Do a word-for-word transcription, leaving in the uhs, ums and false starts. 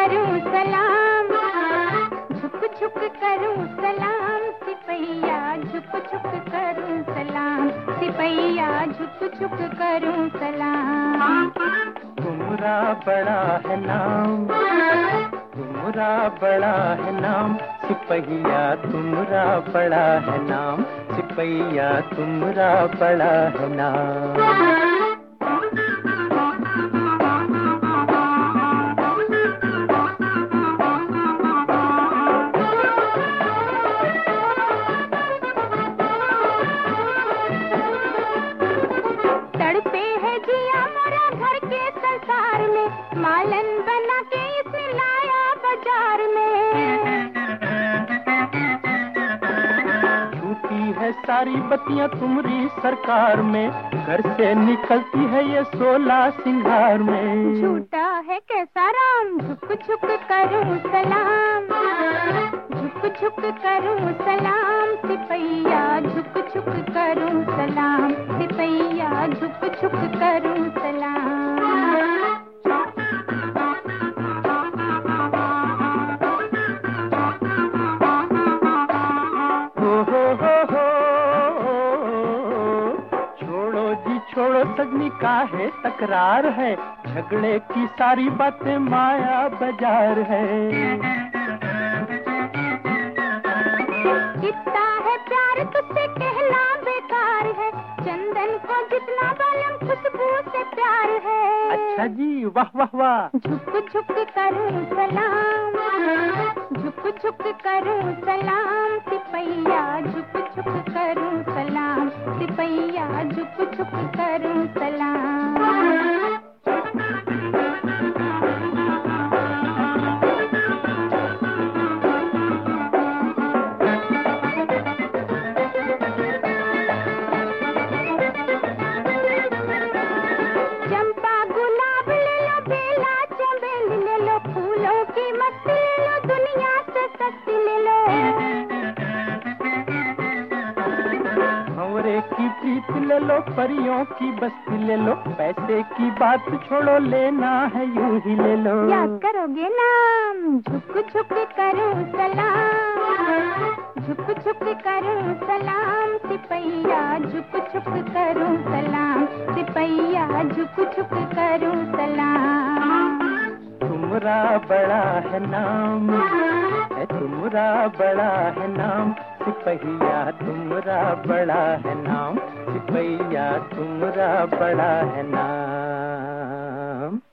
करूं सलाम, झुक झुक करूं सलाम, सिपैया झुक झुक करूं सलाम, सिपैया झुक झुक करूं सलाम। तुम्हारा बड़ा है नाम, तुम्हारा बड़ा है नाम, सिपहिया तुम्हारा बड़ा है नाम, सिपहिया तुम्हारा बड़ा है नाम। तड़पे है जिया मोरा घर के संसार में, मालन बना के इसे लाया बाजार में। झूठी है सारी बत्तियां तुम्हारी सरकार में, घर से निकलती है ये सोलह सिंगार में। झूठा है कैसा राम, झुक झुक करूं सलाम, झुक झुक करूं सलाम, सिपैया झुक झुक करूं सलाम, सिपैया झुक झुक करूं सलाम। हो हो हो हो छोड़ो जी छोड़ो सजनी काहे तकरार है, झगड़े की सारी बातें माया बाजार है। कितना है प्यार तुझसे कहना बेकार है, चंदन को जितना बालम खुशबू से प्यार है। अच्छा जी, वाह वाह वाह। झुक झुक करूं सलाम, झुक झुक करूं सलाम, सिपैया झुक झुक करूं सलाम, सिपैया झुक झुक करूं सलाम। चंपा गुलाब ले लो, बेला चमेली ले लो, फूलों की मस्ती ले लो, दुनिया से सस्ती ले लो। भंवरे की प्रीत ले लो, परियों की बस्ती ले लो, पैसे की बात छोड़ो, लेना है यूं ही ले लो। याद करोगे नाम, झुक झुक करूं सलाम, झुक झुक करूं सलाम, सिपैया झुक झुक करूं सलाम, सिपैया झुक झुक करूं सलाम। तुम्हारा बड़ा है नाम, है तुम्हारा बड़ा है नाम, सिपहिया तुम्हारा बड़ा है नाम, सिपहिया तुम्हारा बड़ा है नाम।